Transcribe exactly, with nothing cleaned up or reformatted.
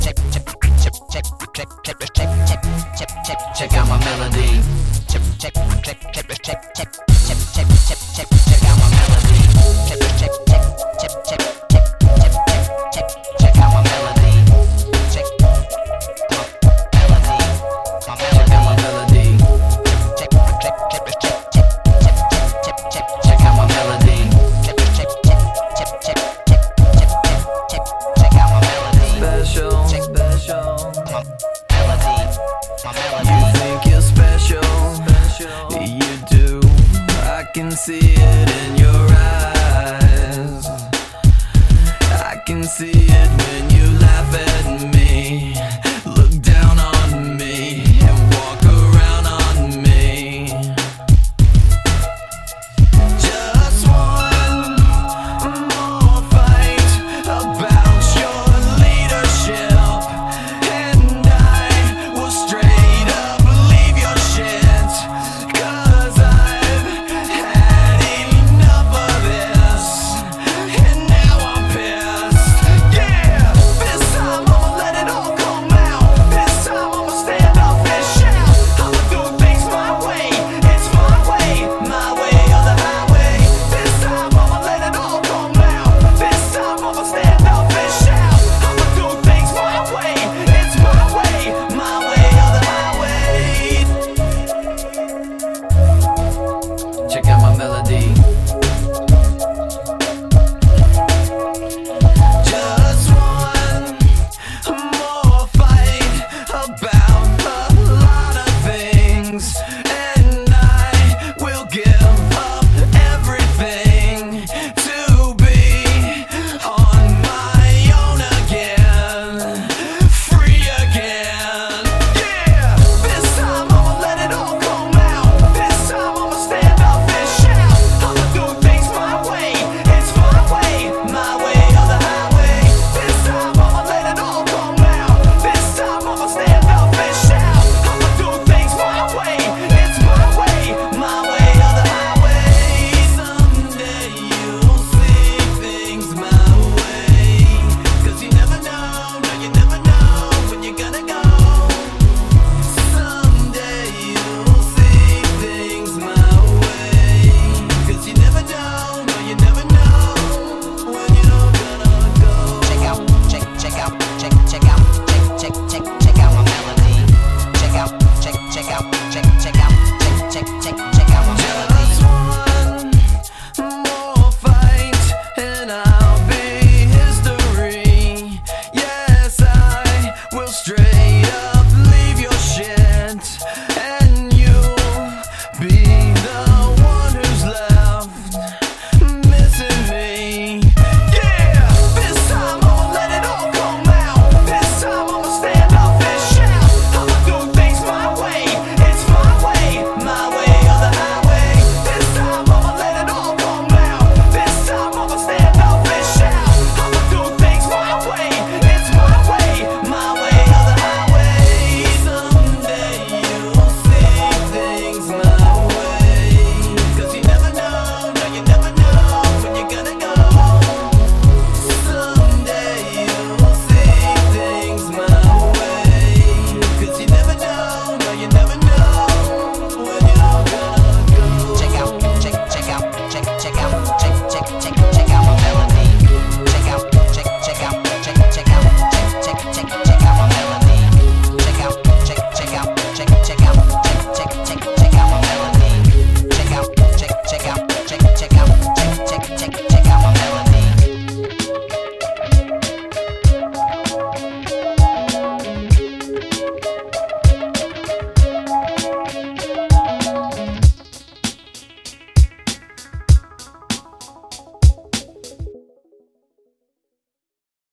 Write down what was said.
check, check, check, check, check, check, check, check, check, check, check out my melody. Check, check, check, check, check, check, check, check, check, check, check, check out my melody. Check, check, check, check, check, check, check, check, check out my melody. Check my melody, my melody, my melody. Check, check, check, check, check, check, check, check, check out my melody. Check, check, check, check, check, check, check, check, check out my melody. Special, special. My melody, my melody. You think you're special, special. You do. I can see it in your eyes. I can see it when you laugh at me, look down on me, and walk around on me. Just one more fight about your leadership, and I will straight up leave your shit, 'cause I've had enough of this, and now I'm pissed. Yeah, this time I'ma let it all come out. This time I'ma stand up and shout. I'ma do things my way. It's my way, my way or the highway. This time I'ma let it all come out. This time I'ma stand up and shout. I'ma do things my way. It's my way, my way or the highway. Check out my melody. Just one more fight about a lot of things, and I will give up everything to be on my own again, free again. Yeah, this time I'ma let it all come out. This time I'ma stand up and shout. I'ma do things my way. It's my way, my way or the highway. This time I'ma let it all come out. This time I'ma stand up and shout. I'ma do things my way. It's my way, my way or the highway. Someday you'll see things my way, 'cause you never know, no you never know when you're gonna go. Someday you'll see things my way, 'cause you never know, no you never know when you're gonna go. Check out, check, check out, check, check out, check, check, check, check out my melody. Check out, check, check out, check, check out, check, check, check, check.